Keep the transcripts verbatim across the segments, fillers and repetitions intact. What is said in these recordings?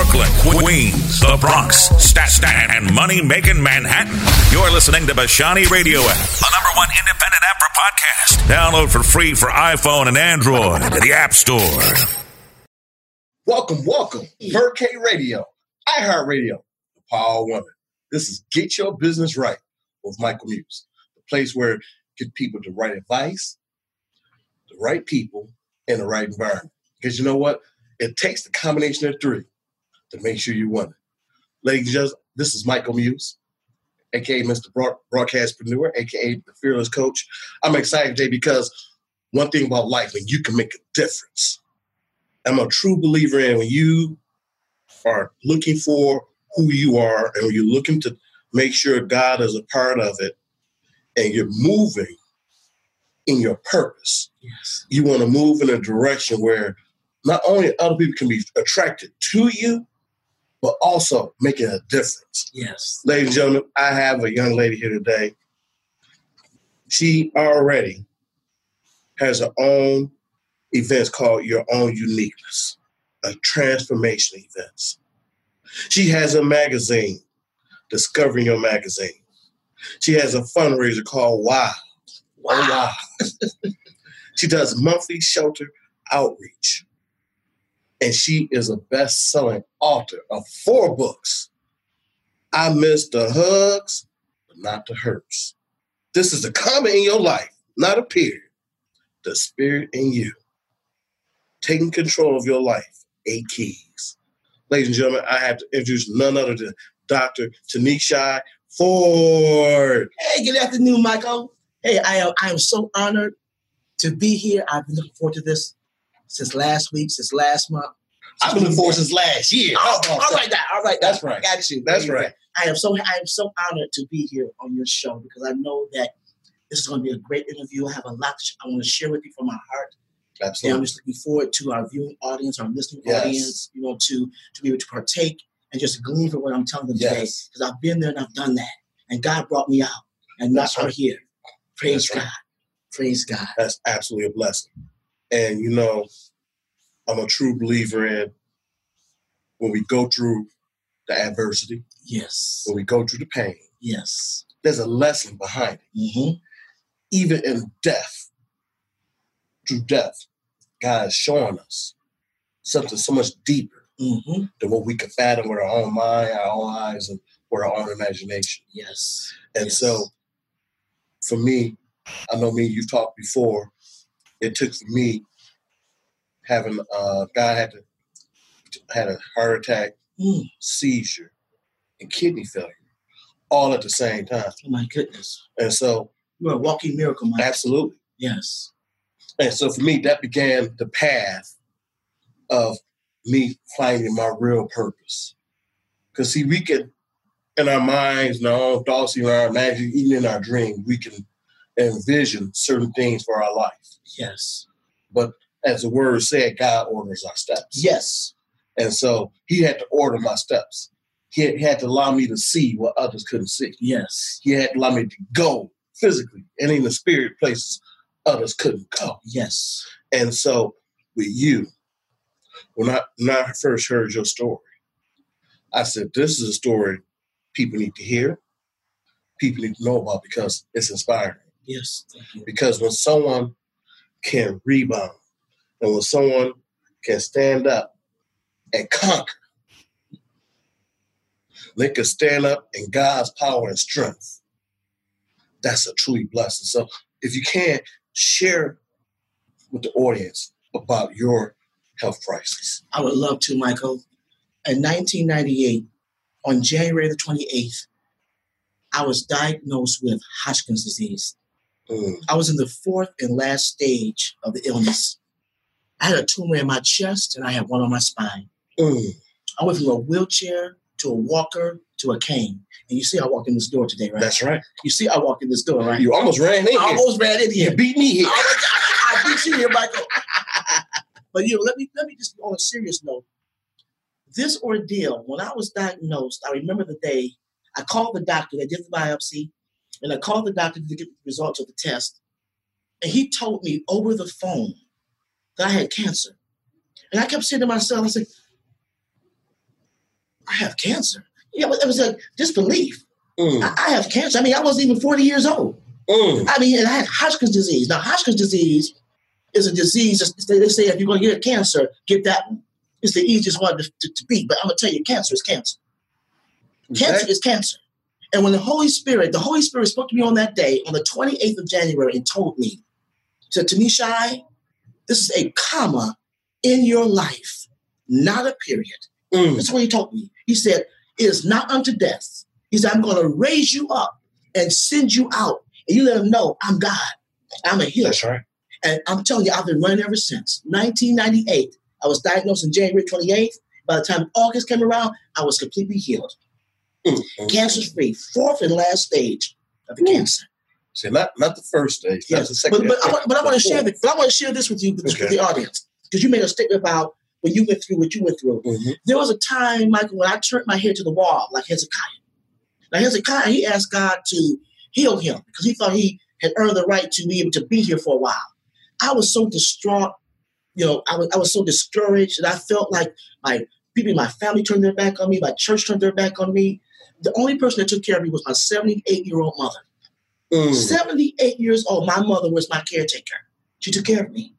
Brooklyn, Queens, the Bronx, Staten, and money-making Manhattan. You're listening to Bashani Radio app, the number one independent app for podcasts. Download for free for iPhone and Android at the App Store. Welcome, welcome. Vert K Radio, iHeartRadio, the Power Woman. This is Get Your Business Right with Michael Muse, the place where you get people the right advice, the right people, and the right environment. Because you know what? It takes the combination of three to make sure you win it. Ladies and gentlemen, this is Michael Muse, a k a. Mister Broad- Broadcastpreneur, a k a the Fearless Coach. I'm excited today because one thing about life, when you can make a difference. I'm a true believer in when you are looking for who you are and when you're looking to make sure God is a part of it and you're moving in your purpose. Yes. You want to move in a direction where not only other people can be attracted to you, but also making a difference. Yes. Ladies and gentlemen, I have a young lady here today. She already has her own events called Your Own Uniqueness, a transformation events. She has a magazine, Discovering Your Magazine. She has a fundraiser called Wow. Wow. wow. She does monthly shelter outreach. And she is a best-selling author of four books. I miss the hugs, but not the hurts. This is the comment in your life, not a period. The spirit in you. Taking control of your life. Eight keys. Ladies and gentlemen, I have to introduce none other than Doctor Tanisha Ford. Hey, good afternoon, Michael. Hey, I am I am so honored to be here. I've been looking forward to this since last week, since last month. I've been looking forward since last year. Oh, all right, that, all right. That's right. Got you. That's right. I am so I am so honored to be here on your show because I know that this is going to be a great interview. I have a lot to, I want to share with you from my heart. Absolutely. And I'm just looking forward to our viewing audience, our listening yes. audience, you know, to to be able to partake and just glean from what I'm telling them yes. today. Because I've been there and I've done that. And God brought me out. And now I'm here. Praise That's God. Right. Praise God. That's absolutely a blessing. And, you know, I'm a true believer in when we go through the adversity, yes, when we go through the pain, yes, there's a lesson behind it. Mm-hmm. Even in death, through death, God is showing us something so much deeper mm-hmm. than what we can fathom with our own mind, our own eyes, and with our own imagination. Yes. And yes. so, for me, I know me, you've talked before, it took for me having, uh, God had to, had a heart attack, mm. seizure, and kidney failure, all at the same time. Oh my goodness. And so. You're a walking miracle, Mike. Absolutely. Yes. And so for me, that began the path of me finding my real purpose. Because see, we can, in our minds, in our own thoughts, in our imagination, even in our dream, we can envision certain things for our life. Yes. But as the word said, God orders our steps. Yes. And so he had to order my steps. He had, he had to allow me to see what others couldn't see. Yes. He had to allow me to go physically and in the spirit places others couldn't go. Yes. And so with you, when I, when I first heard your story, I said, this is a story people need to hear, people need to know about because it's inspiring. Yes. Thank you. Because when someone can rebound and when someone can stand up and conquer, they can stand up in God's power and strength. That's a truly blessing. So if you can, share with the audience about your health crisis. I would love to, Michael. In nineteen ninety-eight, on January the twenty-eighth, I was diagnosed with Hodgkin's disease. Mm. I was in the fourth and last stage of the illness. I had a tumor in my chest and I had one on my spine. Mm. I went from a wheelchair to a walker to a cane. And you see I walked in this door today, right? That's right. You see I walked in this door, right? You almost ran in here. I almost ran in here. You beat me here. Oh, I beat you here, Michael. But you know, let me let me just on a serious note. This ordeal, when I was diagnosed, I remember the day I called the doctor, they did the biopsy, and I called the doctor to get the results of the test. And he told me over the phone that I had cancer. And I kept saying to myself, I said, have cancer. Yeah, it was like disbelief. Mm. I, I have cancer. I mean, I wasn't even forty years old. Mm. I mean, and I had Hodgkin's disease. Now, Hodgkin's disease is a disease. They say if you're going to get a cancer, get that one. It's the easiest one to, to, to beat. But I'm going to tell you, cancer is cancer. Okay. Cancer is cancer. And when the Holy Spirit, the Holy Spirit spoke to me on that day, on the twenty-eighth of January, and told me, said to me, Shai, this is a comma in your life, not a period. Mm. That's what he told me. He said, it is not unto death. He said, I'm going to raise you up and send you out. And you let them know I'm God. I'm a healer. That's right. And I'm telling you, I've been running ever since. nineteen ninety-eight, I was diagnosed on January twenty-eighth. By the time August came around, I was completely healed. Mm-hmm. Cancer-free, fourth and last stage of the Ooh. cancer. See, not not the first stage, not Yes, the second. but, but, I, want- but I want to share the the, but I want to share this with you, with, Okay. with the audience, because you made a statement about when you went through what you went through. Mm-hmm. There was a time, Michael, when I turned my head to the wall, like Hezekiah. Now Hezekiah, he asked God to heal him because he thought he had earned the right to be able to be here for a while. I was so distraught, you know, I was I was so discouraged, and I felt like my people in my family turned their back on me, my church turned their back on me. The only person that took care of me was my seventy-eight-year-old mother. Mm. seventy-eight years old, my mother was my caretaker. She took care of me.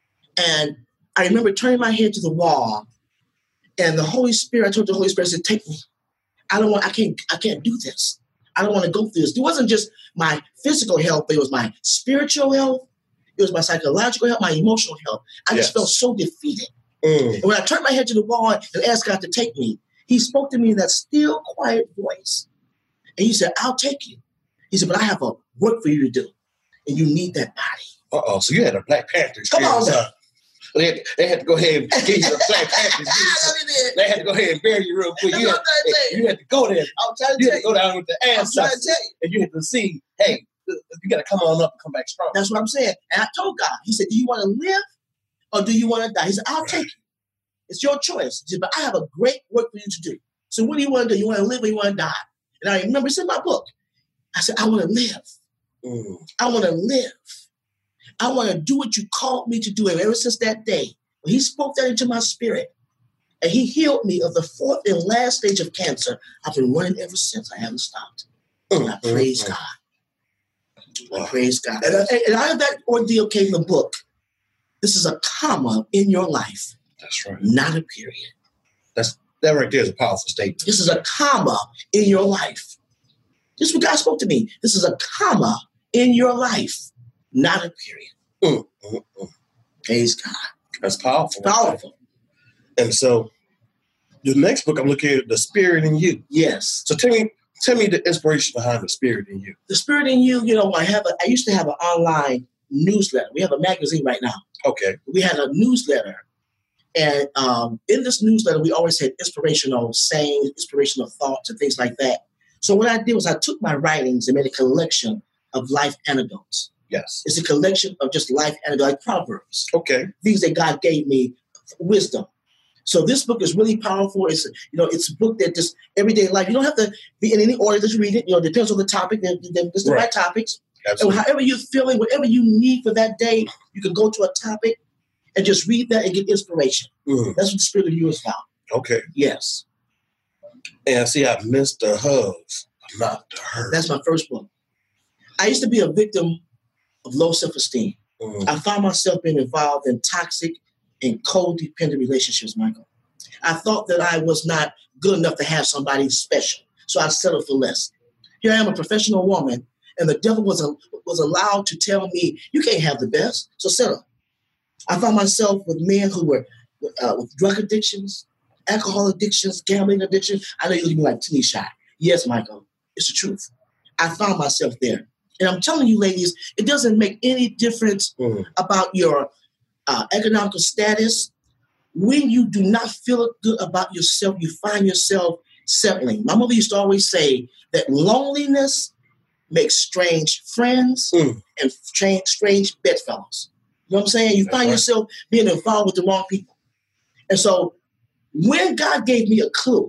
And I remember turning my head to the wall, and the Holy Spirit, I told the Holy Spirit, I said, take me. I don't want, I can't, I can't do this. I don't want to go through this. It wasn't just my physical health, but it was my spiritual health. It was my psychological health, my emotional health. I just Yes. felt so defeated. Mm. And when I turned my head to the wall and asked God to take me, he spoke to me in that still, quiet voice. And he said, I'll take you. He said, but I have a work for you to do. And you need that body. Uh-oh, so you had a Black Panther Come on experience, now. huh? They had, they had to go ahead and give you the Black Panther experience. They had to go ahead and bury you real quick. That's You what had, I'm trying to tell you. you had to go there. I'm trying to You tell had to you. go down with the I'm trying to ancestors. tell you. And you had to see, hey, you got to come on up and come back strong. That's what I'm saying. And I told God, he said, do you want to live or do you want to die? He said, I'll take you. It's your choice. He said, but I have a great work for you to do. So what do you want to do? You want to live or you want to die? And I remember it's in my book. I said, I want to live. Mm. I want to live. I want to do what you called me to do. And ever since that day, when he spoke that into my spirit and he healed me of the fourth and last stage of cancer, I've been running ever since. I haven't stopped. And I praise Mm. God. Wow. I praise God. And, I, and out of that ordeal came the book. This is a comma in your life, That's right. not a period. That right there is a powerful statement. This is a comma in your life. This is what God spoke to me. This is a comma in your life, not a period. Mm, mm, mm. Praise God. That's powerful. Powerful. And so, your next book, I'm looking at The Spirit in You. Yes. So tell me, tell me the inspiration behind The Spirit in You. The Spirit in You, you know, I have a, I used to have an online newsletter. We have a magazine right now. Okay. We had a newsletter. And um, in this newsletter, we always had inspirational sayings, inspirational thoughts, and things like that. So what I did was I took my writings and made a collection of life anecdotes. Yes. It's a collection of just life anecdotes, like proverbs, Okay. things that God gave me, wisdom. So this book is really powerful. It's, you know, it's a book that just everyday life. You don't have to be in any order that you read it. You know, it depends on the topic. There's the Right. right topics. Absolutely. And however you're feeling, whatever you need for that day, you can go to a topic and just read that and get inspiration. Mm, That's what the Spirit of You is about. okay. Yes. And see, I missed the hugs, not the hurt. That's my first book. I used to be a victim of low self-esteem. Mm, I found myself being involved in toxic and codependent relationships, Michael. I thought that I was not good enough to have somebody special, so I settled for less. Here I am, a professional woman, and the devil was, a, was allowed to tell me, you can't have the best, so settle. I found myself with men who were uh, with drug addictions, alcohol addictions, gambling addictions. I know you're looking like Tanisha. Yes, Michael, it's the truth. I found myself there. And I'm telling you, ladies, it doesn't make any difference mm, about your uh, economical status. When you do not feel good about yourself, you find yourself settling. My mother used to always say that loneliness makes strange friends Mm. and strange, strange bedfellows. You know what I'm saying? You That's find right. yourself being involved with the wrong people. And so when God gave me a clue,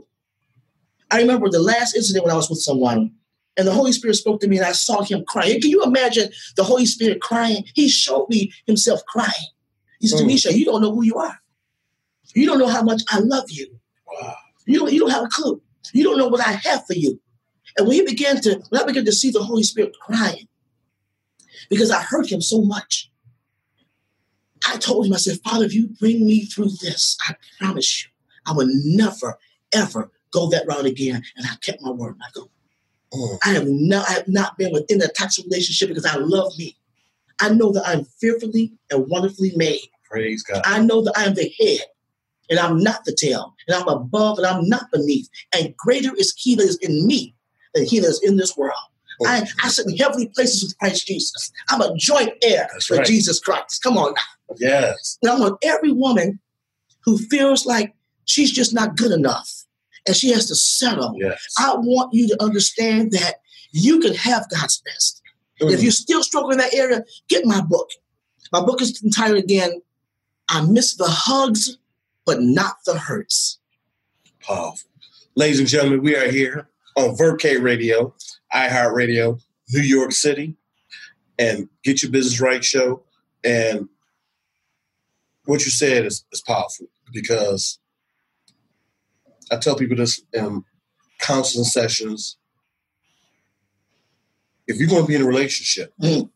I remember the last incident when I was with someone, and the Holy Spirit spoke to me, and I saw him crying. Can you imagine the Holy Spirit crying? He showed me himself crying. He said, Mm. Tanisha, you don't know who you are. You don't know how much I love you. wow. You don't, you don't have a clue. You don't know what I have for you. And when he began to, when I began to see the Holy Spirit crying, because I hurt him so much, I told him, I said, Father, if you bring me through this, I promise you, I will never, ever go that route again. And I kept my word, Michael. Mm. I have not, I have not been within a toxic relationship because I love me. I know that I'm fearfully and wonderfully made. Praise God. I know that I am the head and I'm not the tail, and I'm above and I'm not beneath. And greater is he that is in me than he that is in this world. Oh. I, I sit in heavenly places with Christ Jesus. I'm a joint heir That's with right. Jesus Christ. Come on now. Yes. And I want every woman who feels like she's just not good enough and she has to settle. Yes. I want you to understand that you can have God's best. Mm. If you're still struggling in that area, get my book. My book is entitled again, I Miss the Hugs, but Not the Hurts. Powerful. Ladies and gentlemen, we are here on Verkay Radio, iHeartRadio, New York City, and Get Your Business Right show. And what you said is, is powerful, because I tell people this in counseling sessions. If you're going to be in a relationship, mm.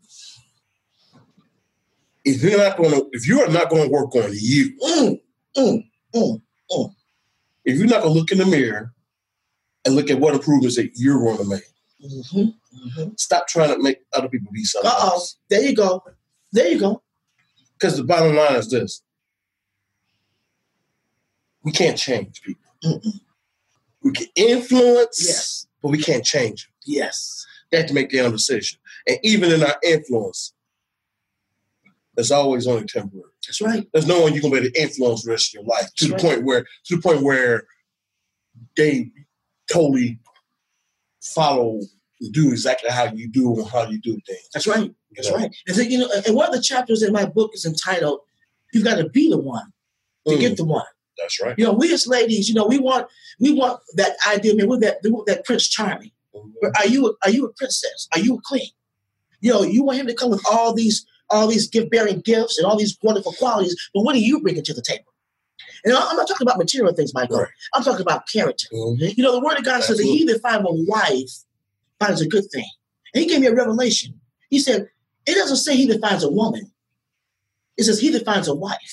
if you're not going to, if you are not going to work on you, mm, mm, mm, mm. if you're not going to look in the mirror and look at what improvements that you're going to make, mm-hmm, mm-hmm. stop trying to make other people be something Uh-oh. else. There you go. There you go. Because the bottom line is this: we can't change people. Mm-mm. We can influence, yes, but we can't change them. Yes. They have to make their own decision. And even in our influence, it's always only temporary. That's right. There's no one you're gonna be able to influence the rest of your life to That's the right. point where to the point where they totally follow, do exactly how you do and how you do things. That's right. That's you know? right. And so, you know, and one of the chapters in my book is entitled, "You've got to be the one to mm. get the one." That's right. You know, we as ladies, you know, we want we want that idea. Man, we're that we want that Prince Charming. Mm-hmm. Are you a, are you a princess? Are you a queen? You know, you want him to come with all these all these gift bearing gifts and all these wonderful qualities, but what are you bringing to the table? And I'm not talking about material things, Michael. Right. I'm talking about character. Mm-hmm. You know, the Word of God Absolutely. Says that he that finds a wife finds a good thing. And he gave me a revelation. He said, it doesn't say he that finds a woman. It says he that finds a wife.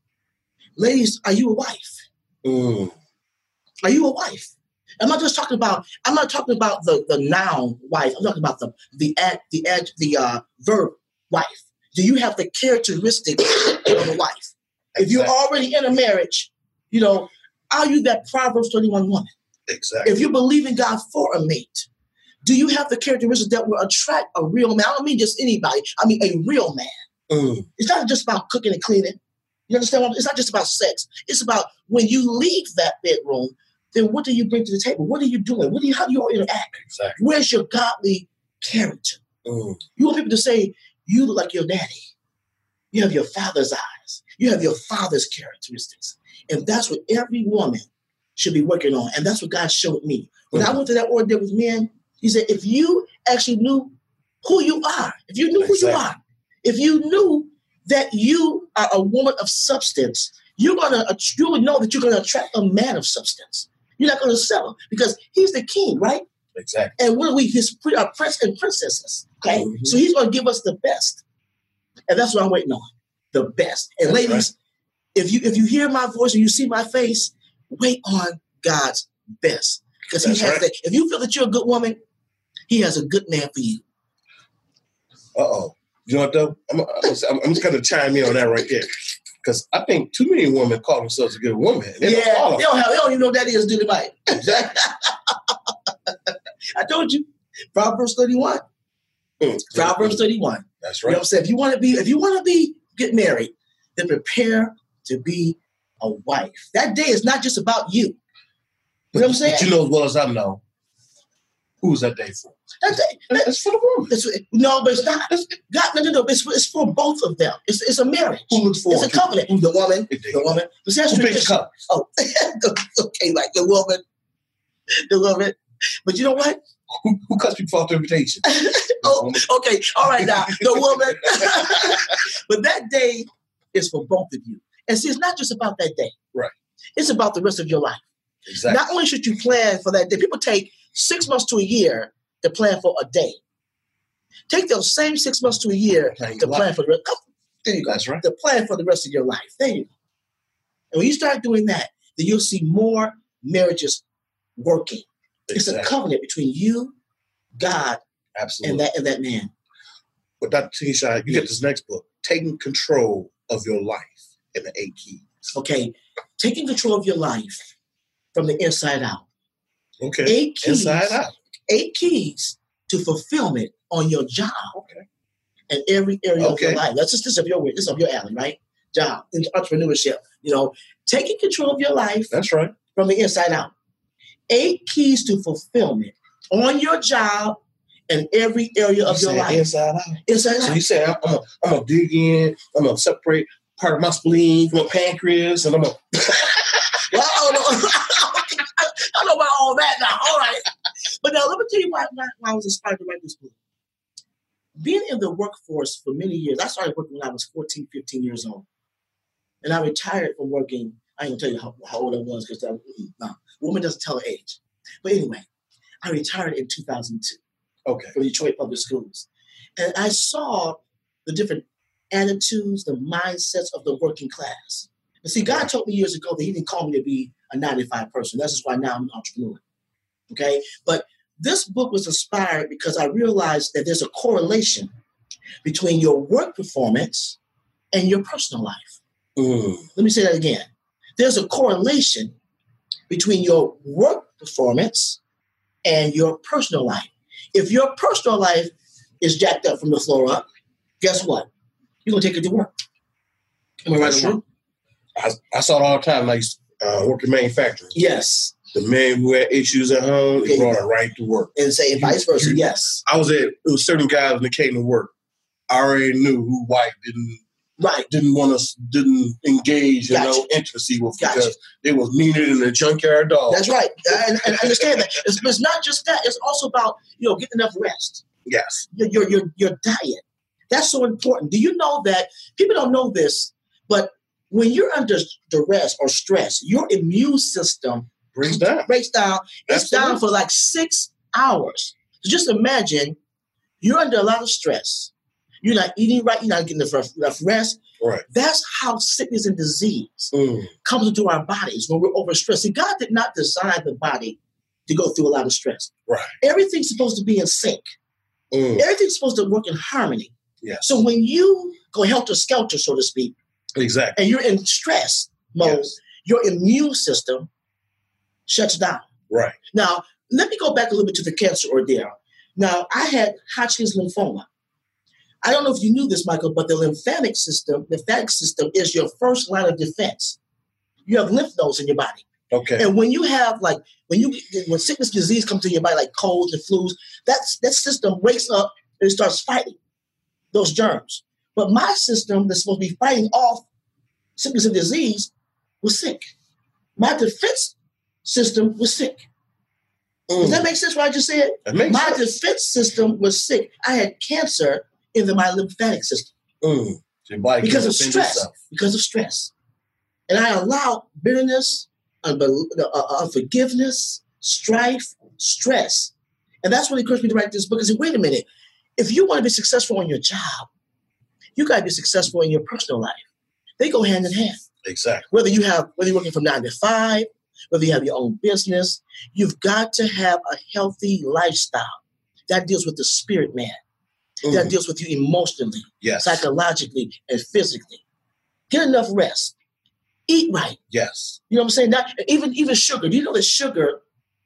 Ladies, are you a wife? Mm. Are you a wife? I'm not just talking about. I'm not talking about the, the noun wife. I'm talking about the the ad, the ad, the uh, verb wife. Do you have the characteristics of a wife? If you're already in a marriage, you know, are you that Proverbs thirty-one woman? Exactly. If you believe in God for a mate, do you have the characteristics that will attract a real man? I don't mean just anybody. I mean a real man. Mm. It's not just about cooking and cleaning. You understand what I'm, it's not just about sex. It's about when you leave that bedroom, then what do you bring to the table? What are you doing? What do you, how do you all interact? Exactly. Where's your godly character? Mm. You want people to say, you look like your daddy. You have your father's eyes. You have your father's characteristics. And that's what every woman should be working on. And that's what God showed me. When mm. I went to that ordeal with men, he said, if you actually knew who you are, if you knew exactly. who you are, if you knew that you are a woman of substance, you're gonna you would know that you're gonna attract a man of substance. You're not gonna settle because he's the king, right? Exactly. And what are we? His our prince and princesses. Okay, mm-hmm. So he's gonna give us the best, and that's what I'm waiting on, the best. And that's ladies, right. if you if you hear my voice and you see my face, wait on God's best because He that's has right. that. If you feel that you're a good woman, He has a good man for you. Uh oh. You know what, though? I'm, I'm, I'm just going to chime in on that right there. Because I think too many women call themselves a good woman. They yeah, don't they, don't have, they don't even know what that is, do they, Mike? Exactly. I told you. Proverbs thirty-one. Mm, Proverbs thirty-one. That's right. You know what I'm saying? If you want to be, if you want to be, get married, then prepare to be a wife. That day is not just about you. You know what I'm saying? But you know as well as I know, who's that day for? That day, it's for the woman. It's, no, but it's not. It's, God, no, no, no. It's, it's for both of them. It's, it's a marriage. Who looks for It's a covenant. The woman. The woman. Who picks cups? Oh, okay, like the woman. The woman. But you know what? Who, who cuts people off the invitation? Oh, okay. All right, now. The woman. But that day is for both of you. And see, it's not just about that day. Right. It's about the rest of your life. Exactly. Not only should you plan for that day, people take six months to a year to plan for a day. Take those same six months to a year Plan to your plan life. for the rest. Oh, there you go. That's right. To plan for the rest of your life. There you go. And when you start doing that, then you'll see more marriages working. It's Exactly. a covenant between you, God, Absolutely. and that and that man. But Doctor Tanisha, you Yes. get this next book, Taking Control of Your Life in the Eight Keys. Okay, taking control of your life from the inside out. Okay. Eight keys. Inside out. Eight keys to fulfillment on your job. Okay. And every area of your Okay. life. That's just this of your this of your alley, right? Job, entrepreneurship. You know, taking control of your life That's right. from the inside out. Eight keys to fulfillment on your job and every area of You your said life. inside out. Inside So out. you say I'm, I'm gonna I'm gonna dig in. I'm gonna separate part of my spleen from my pancreas, and I'm gonna. Well, I don't know. I don't know about all that now. All right. But now let me tell you why, why, why I was inspired to write this book. Being in the workforce for many years, I started working when I was fourteen, fifteen years old. And I retired from working. I ain't gonna tell you how, how old I was because no, woman doesn't tell her age. But anyway, I retired in two thousand two Okay. from Detroit Public Schools. And I saw the different attitudes, the mindsets of the working class. And see, God told me years ago that he didn't call me to be a nine to five person. That's just why now I'm an entrepreneur. Okay? But this book was inspired because I realized that there's a correlation between your work performance and your personal life. Mm. Let me say that again. There's a correlation between your work performance and your personal life. If your personal life is jacked up from the floor up, guess what? You're going to take it to work. Am I right That's or wrong? I, I saw it all the time. Like uh, working manufacturing. Yes. The man who had issues at home, he Okay. brought it right to work. And say vice versa, you- yes. I was at it was certain guys when they came to work. I already knew who white didn't Right. didn't want us didn't engage in Gotcha. no intimacy with Gotcha. because they was meaner than a junkyard dog. That's right. And, and understand that. It's, it's not just that. It's also about, you know, getting enough rest. Yes. Your, your, your, your diet. That's so important. Do you know that people don't know this, but when you're under duress or stress, your immune system Breaks down. breaks down. It's Absolutely. down for like six hours. So just imagine you're under a lot of stress. You're not eating right. You're not getting enough enough rest. Right. That's how sickness and disease Mm. comes into our bodies when we're overstressed. See, God did not design the body to go through a lot of stress. Right. Everything's supposed to be in sync. Mm. Everything's supposed to work in harmony. Yes. So when you go helter-skelter, so to speak, Exactly. and you're in stress mode, Yes. your immune system shuts down. Right. Now, let me go back a little bit to the cancer ordeal. Now, I had Hodgkin's lymphoma. I don't know if you knew this, Michael, but the lymphatic system, lymphatic system is your first line of defense. You have lymph nodes in your body. Okay. And when you have like, when you when sickness, disease comes to your body, like colds and flus, that's, that system wakes up and it starts fighting those germs. But my system that's supposed to be fighting off sickness and disease was sick. My defense system was sick. Mm. Does that make sense what I just said? That makes My sense. defense system was sick. I had cancer in the, my lymphatic system Mm. So your body because can of defend stress. itself. Because of stress. And I allowed bitterness, unbel- uh, unforgiveness, strife, stress. And that's what encouraged me to write this book. I said, wait a minute. If you want to be successful on your job, you got to be successful in your personal life. They go hand in hand. Exactly. Whether you have, whether you're working from nine to five, whether you have your own business, you've got to have a healthy lifestyle that deals with the spirit man, that Mm. deals with you emotionally, Yes. psychologically, and physically. Get enough rest. Eat right. Yes. You know what I'm saying? Not, even, even sugar. Do you know that sugar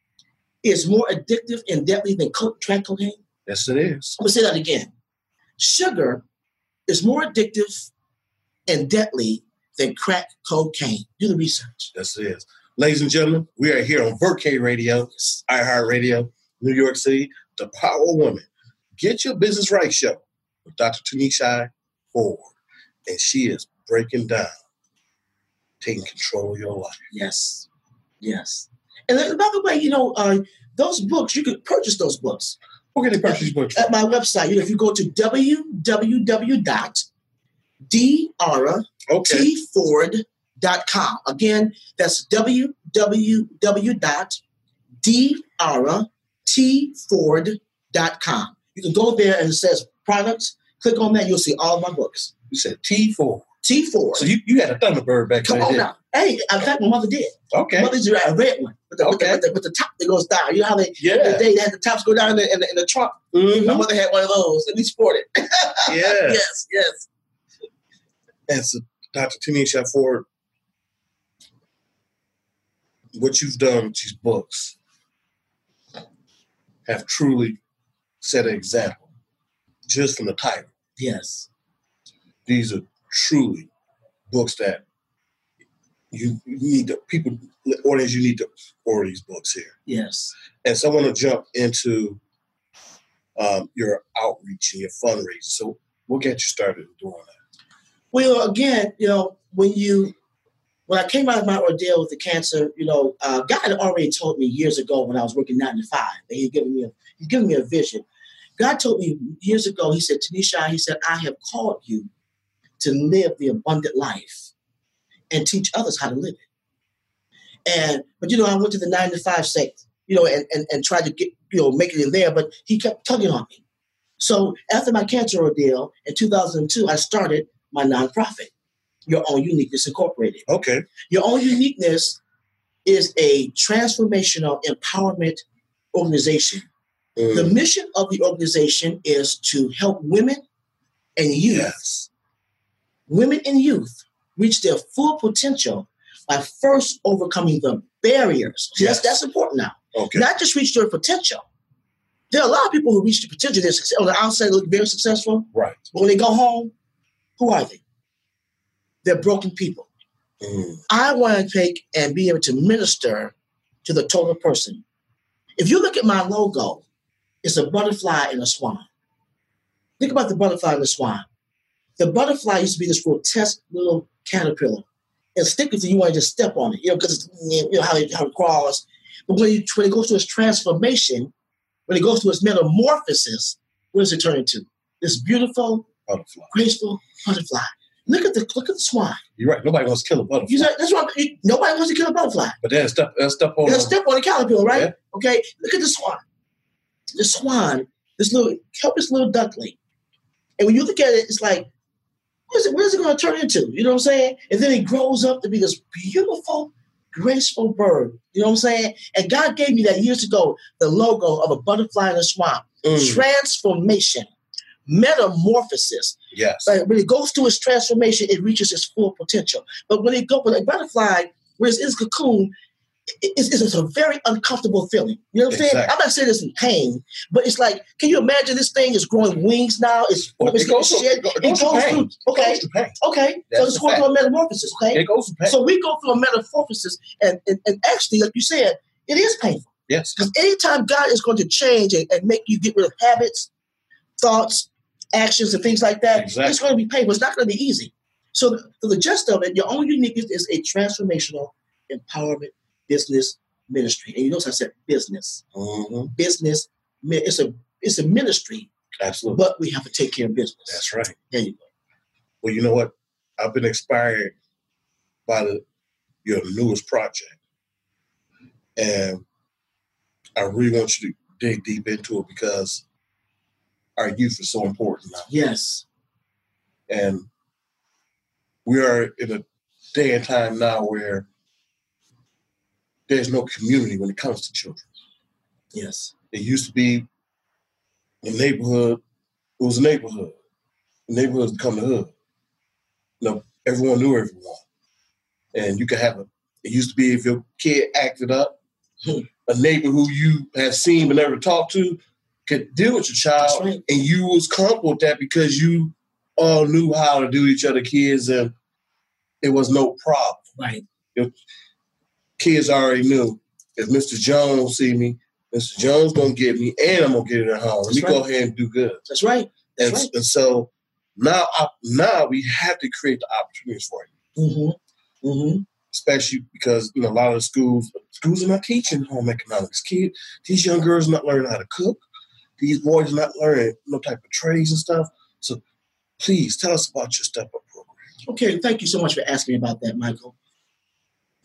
is more addictive and deadly than co- crack cocaine? Yes, it is. I'm going to say that again. Sugar is more addictive and deadly than crack cocaine. Do the research. Yes, it is. Ladies and gentlemen, we are here on Verkay Radio, iHeartRadio, New York City, the Power Woman. Get Your Business Right show with Doctor Tanisha Ford. And she is breaking down, taking control of your life. Yes. Yes. And then, by the way, you know, uh, those books, you could purchase those books Where can they purchase books? at my website. You know, if you go to w w w dot d r Okay. t ford dot com. Again, that's w w w dot d ara t ford dot com. You can go there and it says products. Click on that. You'll see all of my books. You said T Ford. T Ford. So you, you had a Thunderbird back Come then. on now. Hey, in fact, my mother did. Okay. Mother's a red one with the, Okay. with, the, with, the, with the top that goes down. You know how they, Yeah. they, they had the tops go down in the, in the, in the trunk? Mhm. My mother had one of those, and we sported. Yeah. Yes, yes. And so, Doctor Tanisha Ford, what you've done with these books have truly set an example just from the title. Yes. These are truly books that you, you need to, people, audience, you need to order these books here. Yes. And so I want to jump into um, your outreach and your fundraising. So what got you started doing that? Well, again, you know, when you, when I came out of my ordeal with the cancer, you know, uh, God had already told me years ago when I was working nine to five that He'd given me a, He's given me a vision. God told me years ago, He said, Tanisha, He said, I have called you to live the abundant life and teach others how to live it. And, but, you know, I went to the nine to five sector, you know, and, and, and tried to get, you know, make it in there, but He kept tugging on me. So after my cancer ordeal in two thousand two, I started my nonprofit, Your Own Uniqueness Incorporated. Okay. Your Own Uniqueness is a transformational empowerment organization. Mm. The mission of the organization is to help women and youth, Yes. women and youth, reach their full potential by first overcoming the barriers. See, Yes. That's, that's important now. Okay. Not just reach their potential. There are a lot of people who reach the potential. They're success- on the outside, look very successful. Right. But when they go home, who are they? They're broken people. Mm. I want to take and be able to minister to the total person. If you look at my logo, it's a butterfly and a swan. Think about the butterfly and the swan. The butterfly used to be this grotesque little caterpillar. Instinctively, you want to just step on it, you know, because you know how it, how it crawls. But when, you, when it goes through its transformation, when it goes through its metamorphosis, what does it turn into? This beautiful, Butterfly. graceful butterfly. Look at the look at the swan. You're right. Nobody wants to kill a butterfly. You know, that's why you, nobody wants to kill a butterfly. But then step, uh, step on. They'll the- step on the caterpillar, right? Yeah. Okay, look at the swan. The swan, this little helpless little duckling. And when you look at it, it's like, what is it, what is it going to turn into? You know what I'm saying? And then it grows up to be this beautiful, graceful bird. You know what I'm saying? And God gave me that years ago, the logo of a butterfly and a swan. Mm. Transformation, metamorphosis. Yes. Like when it goes through its transformation, it reaches its full potential. But when it goes, when a butterfly, when it's in its cocoon, it- it's, it's a very uncomfortable feeling. You know what I'm saying? Exactly. I'm not saying it's in pain, but it's like, can you imagine this thing is growing wings now? It's, Well, it's it goes getting through- shed. it go- it It goes through goes pain. through. Okay, It goes through pain. okay. So That's it's a going fact. through a metamorphosis. Okay. It goes through pain. So we go through a metamorphosis, and, and, and actually, like you said, it is painful. Yes. Because anytime God is going to change and, and make you get rid of habits, thoughts, actions, and things like that, Exactly. it's going to be painful. It's not going to be easy. So the, so the gist of it, Your Own Uniqueness is a transformational empowerment business ministry. And you notice I said business. Mm-hmm. Business, mi- it's a it's a ministry, Absolutely. but we have to take care of business. That's right. There you go. Well, you know what? I've been inspired by the your newest project, and I really want you to dig deep into it because our youth is so important now, Yes. and we are in a day and time now where there's no community when it comes to children. Yes. It used to be the neighborhood. It was a neighborhood. The neighborhoods become the hood. You know, everyone knew everyone. And you could have a, it used to be if your kid acted up, a neighbor who you had seen but never talked to could deal with your child. That's right. And you was comfortable with that because you all knew how to do each other kids and it was no problem. Right. Kids already knew if Mister Jones see me, Mister Jones gonna get me and I'm gonna get it at home. Let me That's go right. ahead and do good. That's right. That's And, right. and so now, I, now we have to create the opportunities for you, Mm-hmm. Mm-hmm. especially because you know a lot of the schools schools are not teaching home economics. Kids, these young girls are not learning how to cook. These boys are not learning no type of trades and stuff. So please tell us about your Step Up program. Okay, thank you so much for asking me about that, Michael.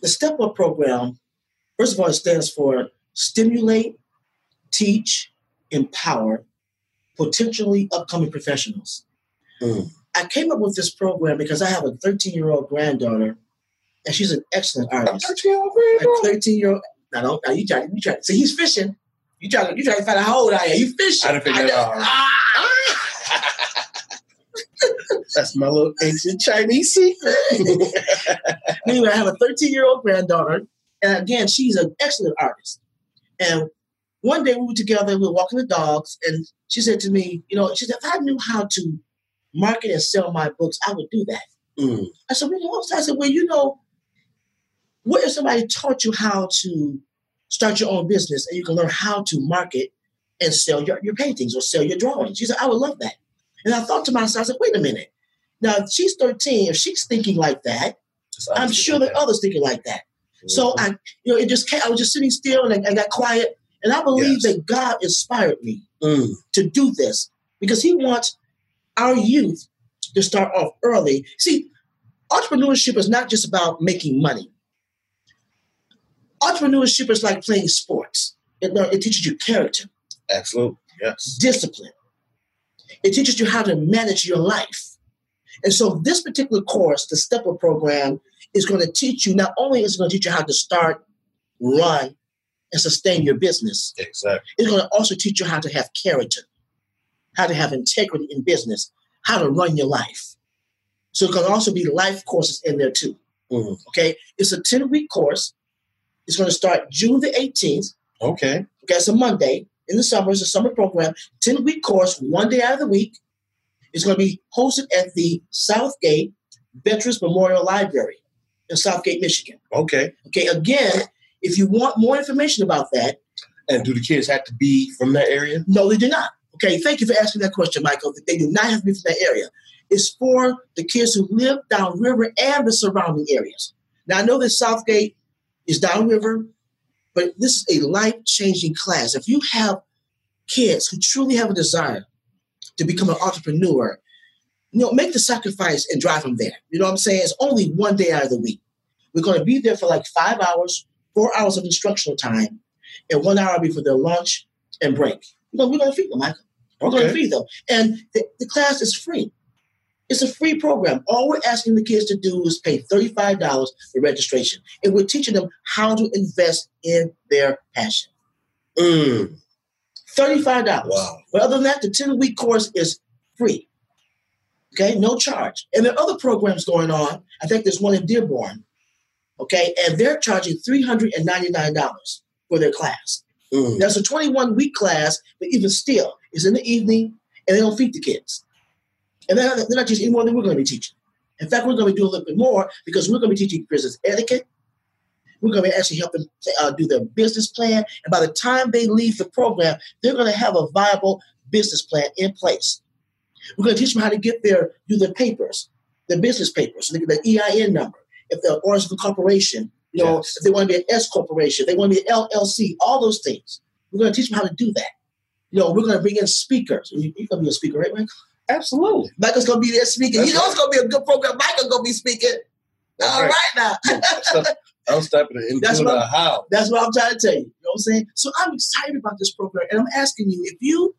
the Step Up program, first of all, it stands for Stimulate, Teach, Empower Potentially Upcoming Professionals. Mm. I came up with this program because I have a thirteen-year-old granddaughter, and she's an excellent A artist. thirteen-year-old A granddaughter? thirteen-year-old. Now, don't, now you try. You try. See, he's fishing. You try. You try to find out how old I am. You fishing. I didn't figure that out. Ah! That's my little ancient Chinese secret. Anyway, I have a thirteen-year-old granddaughter, and again, she's an excellent artist. And one day we were together, we were walking the dogs, and she said to me, you know, she said, if I knew how to market and sell my books, I would do that. Mm. I said, really? I said, well, you know, what if somebody taught you how to start your own business and you can learn how to market and sell your, your paintings or sell your drawings? She said, I would love that. And I thought to myself, I said, wait a minute. Now, if she's thirteen, if she's thinking like that, I'm sure that others thinking like that. Mm-hmm. So I, you know, it just came, I was just sitting still and I, I got quiet. And I believe yes. that God inspired me mm. to do this because he wants our youth to start off early. See, entrepreneurship is not just about making money. Entrepreneurship is like playing sports. It, it teaches you character. Absolutely, yes. Discipline. It teaches you how to manage your life. And so this particular course, the Step Up program, is going to teach you, not only is it going to teach you how to start, run, and sustain your business. Exactly. It's going to also teach you how to have character, how to have integrity in business, how to run your life. So it's going to also be life courses in there too. Mm. Okay? It's a ten-week course. It's going to start June the eighteenth. Okay. Okay, it's a Monday in the summer. It's a summer program. ten-week course, one day out of the week. It's going to be hosted at the Southgate Veterans Memorial Library in Southgate, Michigan. Okay. Okay, again, if you want more information about that. And do the kids have to be from that area? No, they do not. Okay, thank you for asking that question, Michael. They do not have to be from that area. It's for the kids who live downriver and the surrounding areas. Now, I know that Southgate is downriver, but this is a life-changing class. If you have kids who truly have a desire to become an entrepreneur, you know, make the sacrifice and drive them there. You know what I'm saying? It's only one day out of the week. We're going to be there for like five hours, four hours of instructional time, and one hour before their lunch and break. You know, we're going to feed them, Michael. We're okay. going to feed them. And the, the class is free. It's a free program. All we're asking the kids to do is pay thirty-five dollars for registration. And we're teaching them how to invest in their passion. Mm. thirty-five dollars. Wow. But other than that, the ten-week course is free. Okay, no charge. And there are other programs going on. I think there's one in Dearborn. Okay, and they're charging three hundred ninety-nine dollars for their class. Mm. That's a twenty-one week class, but even still, it's in the evening, and they don't feed the kids. And they're not, they're not teaching any more than we're going to be teaching. In fact, we're going to be doing a little bit more because we're going to be teaching business etiquette. We're going to be actually help them uh, do their business plan. And by the time they leave the program, they're going to have a viable business plan in place. We're going to teach them how to get their, do their papers, their business papers, the E I N number, if they're orders of a corporation, you know, yes. if they want to be an S corporation, they want to be an L L C, all those things. We're going to teach them how to do that. You know, we're going to bring in speakers. You're going to be a speaker, right, Michael? Absolutely. Michael's going to be there speaking. That's you know right. it's going to be a good program. Michael's going to be speaking. That's all right, right now. I'm stepping into That's the what I'm, house. That's what I'm trying to tell you. You know what I'm saying? So I'm excited about this program. And I'm asking you, if you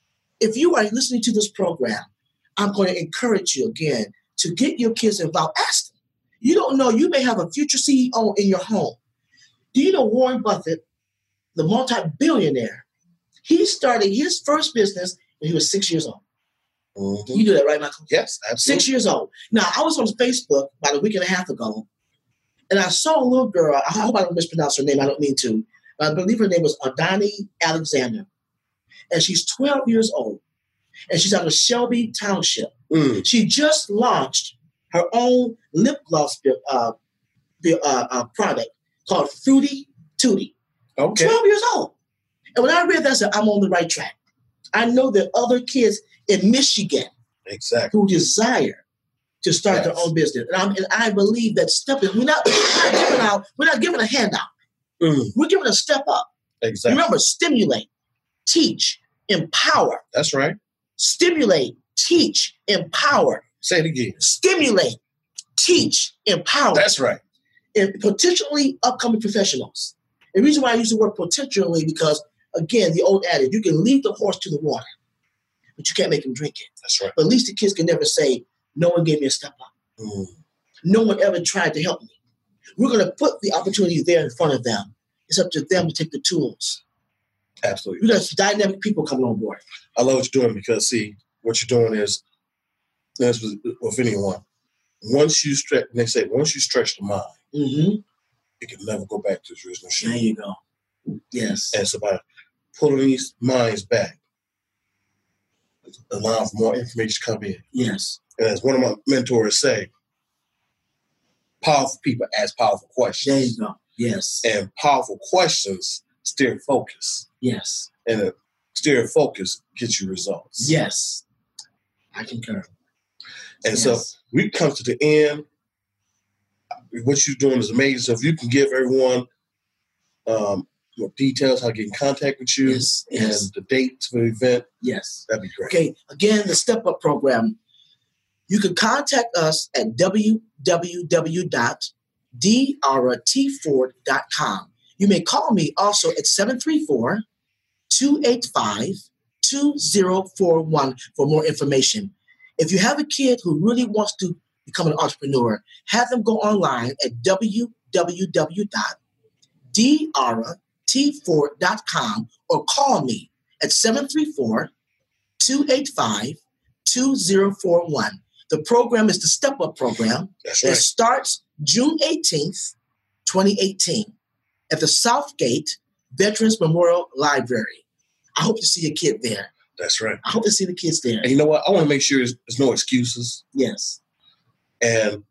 if you are listening to this program, I'm going to encourage you again to get your kids involved. Ask them. You don't know, you may have a future C E O in your home. Do you know Warren Buffett, the multi-billionaire, he started his first business when he was six years old. Mm-hmm. You do that, right, Michael? Yes, absolutely. Six years old. Now, I was on Facebook about a week and a half ago, and I saw a little girl. I hope I don't mispronounce her name. I don't mean to. But I believe her name was Adani Alexander. And she's twelve years old. And she's out of Shelby Township. Mm. She just launched her own lip gloss uh, uh, uh, product called Fruity Tootie. Okay. twelve years old. And when I read that, I said, I'm on the right track. I know that other kids in Michigan exactly. who desire to start yes. their own business. And, I'm, and I believe that step is, we're not, we're not giving out, we're not giving a handout. Mm. We're giving a step up. Exactly. Remember, stimulate, teach, empower. That's right. Stimulate, teach, empower. Say it again. Stimulate, teach, empower. That's right. in potentially upcoming professionals. The reason why I use the word potentially because, again, the old adage, you can lead the horse to the water, but you can't make him drink it. That's right. But at least the kids can never say, no one gave me a step up. Mm. No one ever tried to help me. We're going to put the opportunity there in front of them. It's up to them to take the tools. Absolutely. We got dynamic people coming on board. I love what you're doing because, see, what you're doing is, this with, with anyone, once you stretch, they say, once you stretch the mind, Mm-hmm. it can never go back to its original shape. There you go. Yes. And it's about pulling these minds back, allowing for more information to come in. Yes. And as one of my mentors say, powerful people ask powerful questions. There you go. Yes. And powerful questions steer focus. Yes. And a steer focus gets you results. Yes. I concur. And Yes. so we come to the end. What you're doing is amazing. So if you can give everyone um, more details, how to get in contact with you, Yes. Yes. and the dates for the event, Yes. that'd be great. Okay. Again, the Step Up program. You can contact us at w w w dot d r t ford dot com. You may call me also at seven three four, two eight five, two zero four one for more information. If you have a kid who really wants to become an entrepreneur, have them go online at w w w dot d r t ford dot com or call me at seven three four, two eight five, two zero four one. The program is the Step Up program. That's It right. starts June eighteenth, twenty eighteen at the Southgate Veterans Memorial Library. I hope to see a kid there. That's right. I hope to see the kids there. And you know what? I want to make sure there's, there's no excuses. Yes. And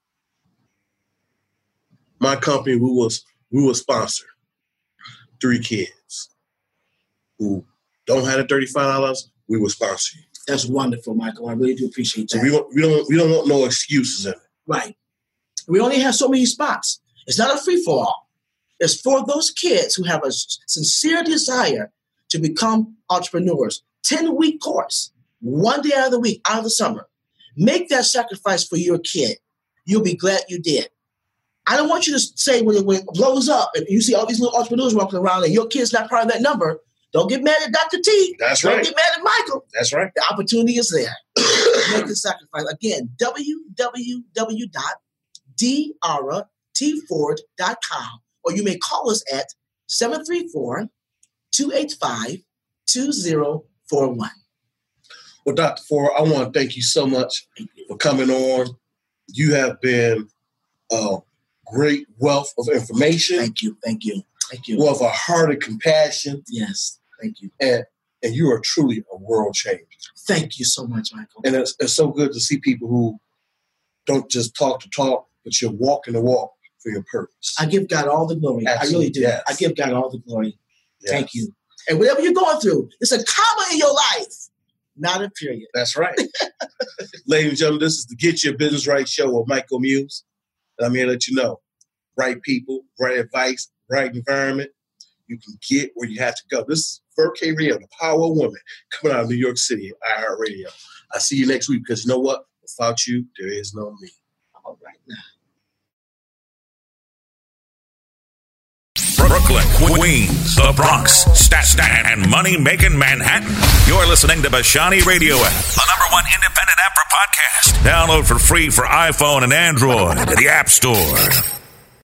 my company, we will, we will sponsor three kids who don't have the thirty-five dollars. We will sponsor you. That's wonderful, Michael. I really do appreciate So that. we don't, we don't, we don't want no excuses in it. Right. We only have so many spots. It's not a free-for-all. It's for those kids who have a sincere desire to become entrepreneurs. ten-week course, one day out of the week, out of the summer. Make that sacrifice for your kid. You'll be glad you did. I don't want you to say when it, when it blows up and you see all these little entrepreneurs walking around and your kid's not part of that number, don't get mad at Doctor T. That's Don't right. get mad at Michael. That's right. The opportunity is there. Make the sacrifice. Again, w w w dot d r t ford dot com. Or you may call us at seven three four, two eight five, two zero four one. Well, Doctor Ford, I want to thank you so much for coming on. You have been a great wealth of information, Thank you. Thank you. Thank you. wealth of heart and compassion, Yes. Thank you. and and you are truly a world changer. Thank you so much, Michael. And it's, it's so good to see people who don't just talk to talk, but you're walking the walk for your purpose. I give God all the glory. I really do. Yes. I give God all the glory. Yes. Thank you. And whatever you're going through, it's a comma in your life, not a period. That's right. Ladies and gentlemen, this is the Get Your Business Right show with Michael Muse. And I'm here to let you know, right people, right advice, right environment, you can get where you have to go. This is Ver K Radio, the power of women, coming out of New York City, iHeartRadio. I'll see you next week because you know what? Without you, there is no me. All right now. Brooklyn, Queens, the Bronx, Staten, and money-making Manhattan. You're listening to Bashani Radio app, the number one independent app for podcasts. Download for free for iPhone and Android at the App Store.